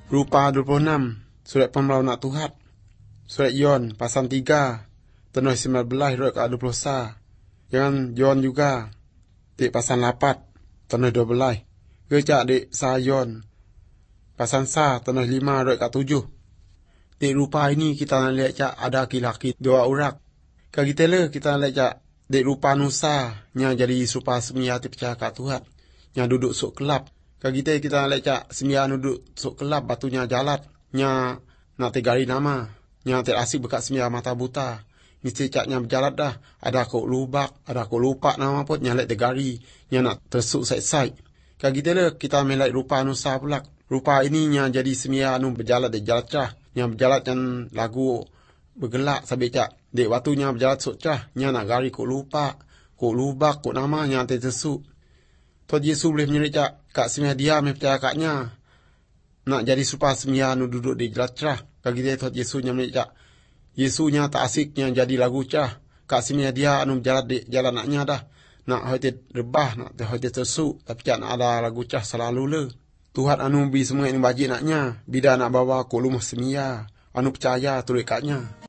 Rupa 26, surat pemelawan nak Tuhan. Surat Yon, pasal 3, tenoi 19, roh ke 20 sa. Jangan Yon juga, di pasal 8, tenoi 12. Kerja di sa Yon, pasal sa, tenoi 5, roh ke 7. Di rupa ini kita nak lihat cak ada laki-laki 2 orang. Kaki tele kita nak lihat cak di rupa nusa, yang jadi serupa semia percaya kat Tuhan. Yang duduk sok kelab. Kaki tele kita nak lihat cak semia duduk sok kelab, batunya jalat. Yang nak tegari nama. Yang terasik bekat semia mata buta. Mesti caknya berjalat dah. Ada kok lubak, ada kok lupa nama pun. Yang lihat tegari, yang nak tersuk saik-saik. Kaki tele kita melihat rupa nusa pula. Rupa ini yang jadi semia berjalat di jalat cah. Yang berjalat yang lagu bergelak sampai cak. Dek waktunya berjalan sok cah. Yang nak gari kok lupa, kok lubak, kok nama yang tersuk. Tuhan Yesus boleh menyerik cak. Kak semia dia percaya kaknya. Nak jadi supaya semia duduk di jalat cah. Kaki dia Tuhan Yesus yang menyerik cak. Yesusnya tak asik yang jadi lagu cah. Kak semia dia berjalan di jalan naknya dah. Nak hati rebah, nak hati tersuk. Tapi cak nak ada lagu cah selalu le. Tuhan bi semua ini bagi naknya. Bida nak bawa ke rumah semia. Percaya tulik kaknya.